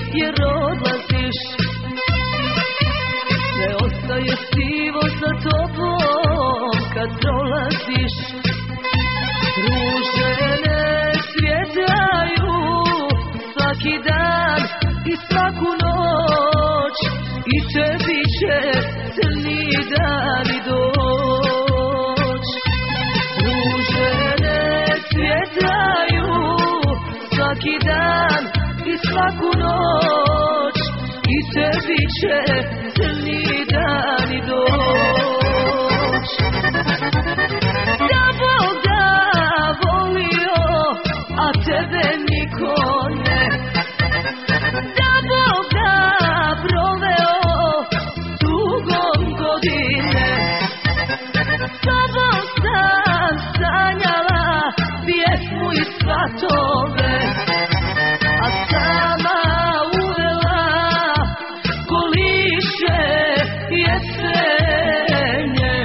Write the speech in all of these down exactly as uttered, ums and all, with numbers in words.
jer odlaziš. Sve ostaje sivo za tobom kad prolaziš. Ružene svjetaju svaki dan i svaku noć, i tebi će crni dani doć. Ružene svjetaju svaki dan i svaku noć, i tebi će crni dani doć. Da Bog da volio, a tebe niko ne. Da Bog da proveo tugom godine. S tobom sam sanjala pjesmu i svatove, a sama uvela ko lišće jesenje.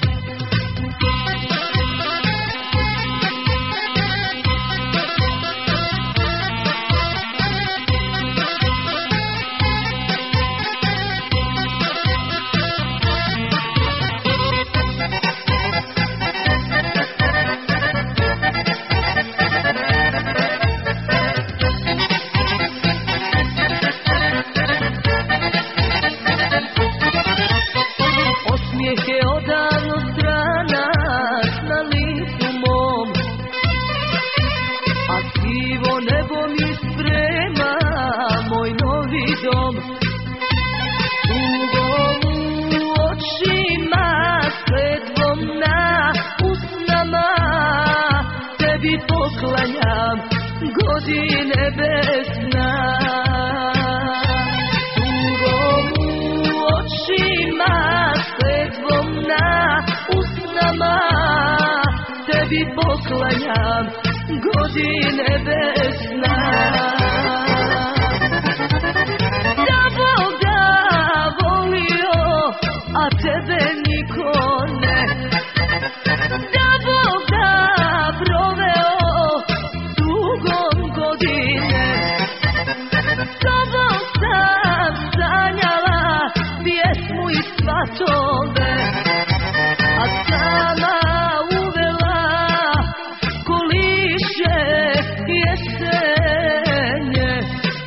Osmijeh je odavno stranac na licu mom, a sivo nebo mi sprema moj novi dom. Tugom u očima, sledvom na usnama, tebi poklanjam godine bez sna. Tugom u očima, sledvom na usnama, tebi poklanjam godine bez sna. Da Bog da volio, a tebe niko ne. Da Bog da proveo tugom godine. S tobom sam sanjala pjesmu i svatove, a sama uvela ko lišće jesenje.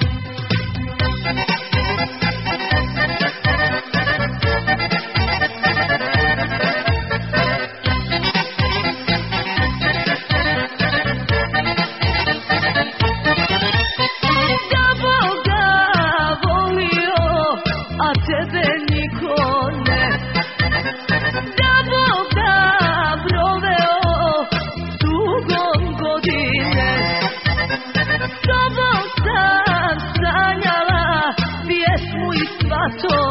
Da Bog da volio, a tebe niko ne. Da Bog da proveo tugom godine. S tobom sam sanjala pjesmu i svatove,